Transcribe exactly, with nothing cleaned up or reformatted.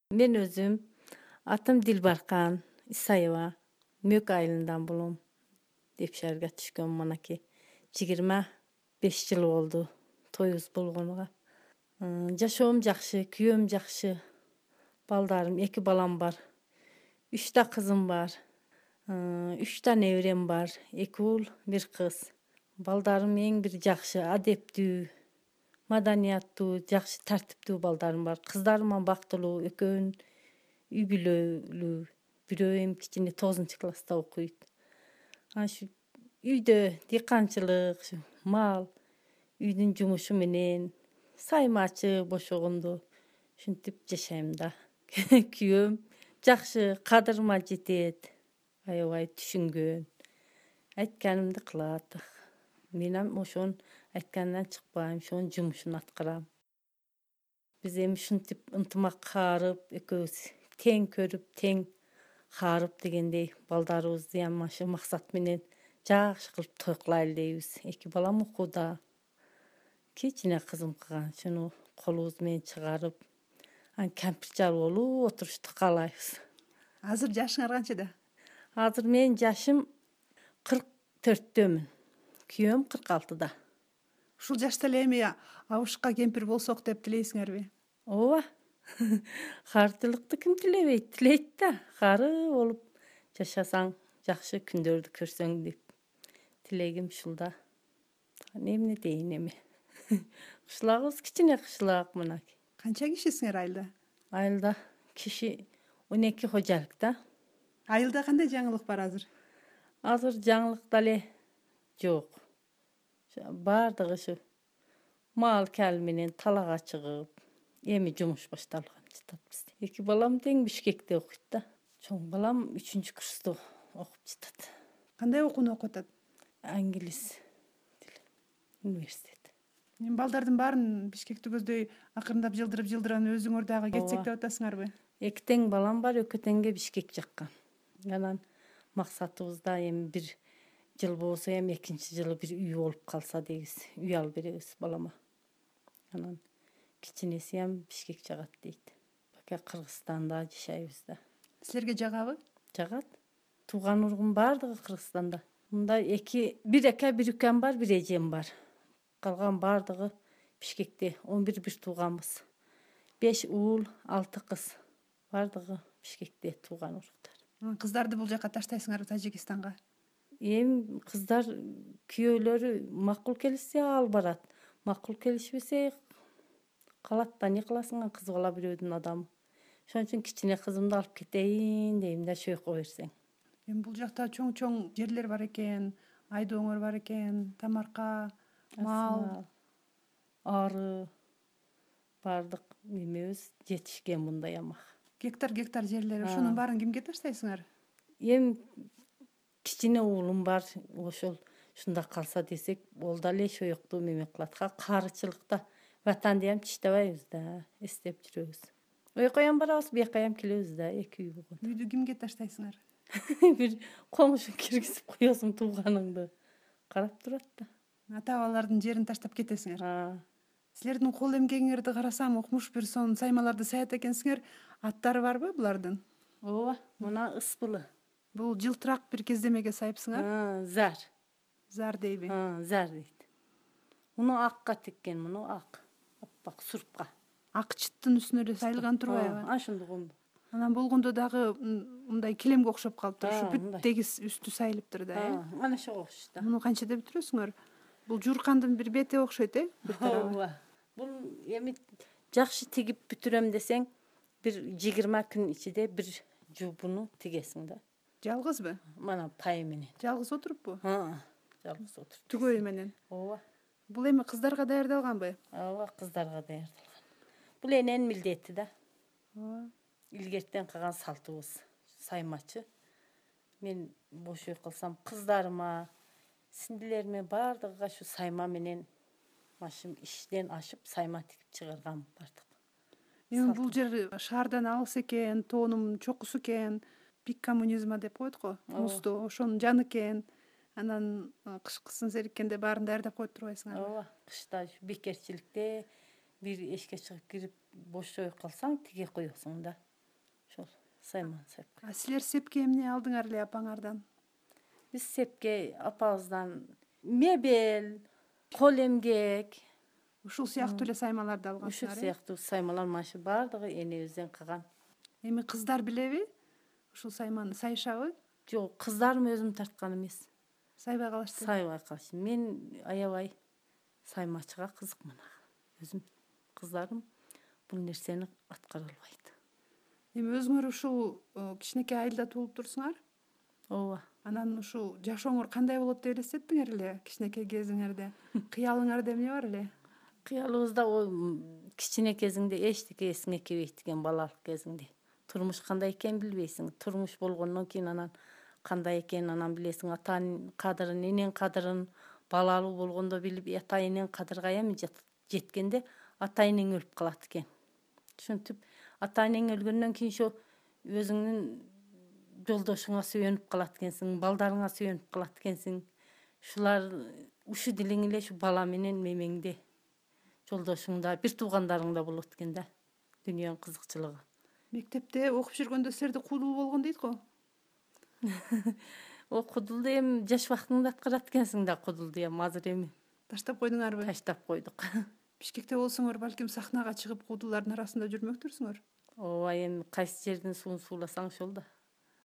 Мен özüm atım Dilbarkan Исаева, Mök айылынан болом деп шаарга түшкөн манакей. жыйырма беш жыл болду тоюбуз болгонуга. Жашоом жакшы, күйөөм жакшы. Балдарым, эки балам бар. Үч та кызым бар. Үч та неберем бар. Эки уул, бир кыз. Балдарым эң бир жакшы, адептүү, маданияттуу, жакшы тартиптүү балдарым бар. Кыздарым бактылуу, экөөнүн үй бүлөлүү. Бирөө эми кичине тогузунчу класста окуйт. Ашу үйдө дыйканчылык, мал, үйдүн жумушу менен саймачы бошогондо ушинтип жашайм да. Күйөөм жакшы, кадырыма жетет. Аябай түшүнгөн. Айтканымды кылат. Мен ошонун айтканынан чыкпайм, ошонун жумушун аткарам. Биз эми ушинтип ынтымак каарып, экөөбүз тең көрүп, тең каарып дегендей балдарыбызды ямашы максат менен жакшы кылып той кылайлы дейбиз. Эки балам окууда. Кичине кызым калган. Шуну колубуз менен чыгарып, ан кемпир жар болуп отурушту каалайбыз. Азыр жашыңар канчада? Азыр менин жашым кырк төрттөмүн. Күйөөм кырк алтыда. Ушул жашта эле эми абышка кемпир болсок деп тилейсиңерби? Ооба. Карчылыкты ким тилебейт? Тилейт да. Кары болуп жашасаң, жакшы күндөрдү көрсөң деп. Тилегим ушул да. Эмне дейин эми? Кышлагыбыз кичине кышлак мына. Канча кишисиңер айылда? Айылда киши он эки кожалык да. Айылда кандай жаңылык бар азыр? Азыр жаңылык дале жок. Бардыгы ушу мал кал менен талага чыгып, эми жумуш башталган жатат бизде. Эки балам тең Бишкекте окуйт да. Чоң балам үчүнчү курста окуп жатат. Кандай окууну окуп атат? Англис тили университет. Эми балдардын баарын Бишкекти көздөй акырындап жылдырып-жылдыран өзүңөр дагы кетсек деп атасыңарбы? Эки тең балам бар, экөө теңге Бишкек жаккан. Анан максатыбыз да эми бир жыл болсо эми экинчи жылы бир үй болуп калса дейбиз. Үй алып беребиз балама. Анан кичинеси ham Бишкек жагат дейт. Бака Кыргызстанда жашайбыз да. Силерге жагабы? Жагат. Тууган ургум бардыгы Кыргызстанда. Мында эки, бир ака, бир укам бар, бир эжем бар. Калган бардыгы Бишкекте. он бир бир тууганбыз. беш уул, алты кыз. Бардыгы Бишкекте тууган уруктар. Кыздарды бул жака таштайсыңарбы, Тажикстанга? Эми кыздар күйөөлөрү макул келишсе ал барат. Макул келишпесе калат да, не кыласың, кыз бала бирөөдүн адамы. Ошон үчүн кичине кызымды алып кетейин дейм да, шөйкө берсең. Эми бул жакта чоң-чоң жерлер бар экен, айдооңор бар экен, тамарка, мал, ары бардык эмебиз жетишкен мындай ямак. Гектар-гектар жерлер. Ошонун баарын кимге таштайсыңар? Эми кичине уулум бар, ошол ушунда калса десек, ол дале шөйөктү эме кылат. Карычылыкта ватанды ham тиштебейбиз да, эстеп жүрөбүз. Ойко ham барабыз, бияка ham келебиз да, эки үй болгон. Үйдү кимге таштайсыңар? Бир комушу киргизип коесуң тууганыңды. Карап турат да. Ата-бабалардын жерин таштап кетесиңер. Силердин кол эмгегиңерди карасам, окумуш бир сон саймаларды саят экенсиңер. Аттары барбы булардын? Ооба, мына Ыспылы. Бул жылтырак бир кездемеге сайыпсыңар? Зар. Зар дейби? Зар дейт. Муну акка теккен, муну ак. Аппак сурпка. Ак чыттын үстүнө эле сайылган турбайбы? Ашындыгын. Анан болгондо дагы мындай килемге окшоп калыптыр. Ушу бүт тегиз үстү сайылыптыр да, э? Мана ошого окшош да. Муну канчада бүтүрөсүңөр? Бул журкандын бир бети окшойт, э? Ооба. Бул эми жакшы тигип бүтүрөм десең, бир жыйырма күн ичинде бир жуупуну тигесиң да. Жалгызбы? Мана пай менен. Жалгыз отуруппу? Жалгыз отуруп. Түгөй менен. Ооба. Бул эми кыздарга даярдалганбы? Ооба, кыздарга даярдалган. Бул эненин милдети да. Ооба. Илгертен калган салтыбыз. Саймачы. Мен бош үй кылсам, кыздарыма, сиңдилериме бардыгыга ушу сайма менен машым иштен ашып, сайма тигип чыгарган бардык. Эми бул жер шаардан алыс экен, тоонун чокусу экен, пик коммунизма деп коет го, музду, ошонун жаны экен. Анан кышкысын сериккенде баарын даярдап коет турбайсыңар? Ооба, кышта бекерчиликте бир эшикке чыгып кирип бош ой калсаң, тиге коесуң да. ошол Сайман Сепке. А силер сепке эмне алдыңар эле апаңардан? Биз Сепке апабыздан мебель, кол эмгек, Ушул сыяктуу эле саймаларды ушул алгансыңар. сыяктуу саймалар машы баардыгы энебизден калган. Эми кыздар билеби? Ушул сайманы сайышабы? Жок, кыздарым өзүм тарткан эмес. Сайбай калышты. Сайбай калышы. Мен аябай саймачыга кызыкмын. Өзүм кыздарым бул нерсени аткара албайт. Эми өзүңөр ушул кичинекей айылда туулуп турсуңар. Ооба. Анан ушул жашооңор кандай болот деп элестеттиңер эле кичинекей кезиңерде? Кыялыңарда эмне бар эле? Кыялыбызда кичине кезиңде эчтеке эсиңе келбейт экен, балалык кезиңде. Турмуш кандай экенин билбейсиң. Турмуш болгондон кийин анан кандай экенин анан билесиң. Атанын кадырын, эненин кадырын балалуу болгондо билип, ата эненин кадырга эми жеткенде ата энең өлүп калат экен. Ушинтип ата энең өлгөндөн кийин ошо өзүңдүн жолдошуңа сүйөнүп калат экенсиң, балдарыңа сүйөнүп калат экенсиң. Ушулар ушу дилиң эле ушу бала менен мемеңде, жолдошуңда, бир туугандарыңда болот экен да. Дүйнөнүн кызыкчылыгы. Мектепте окуп жүргөндө силерде кудул болгон дейт го. О кудулду эми жаш убактыңда аткарат экенсиң да кудулду эми азыр эми Таштап койдуңарбы? таштап койдук. Бишкекте болсоңор балким сахнага чыгып кудулардын арасында жүрмөктүрсүңөр. Ооба, эми кайсы жердин суун сууласаң ошол да.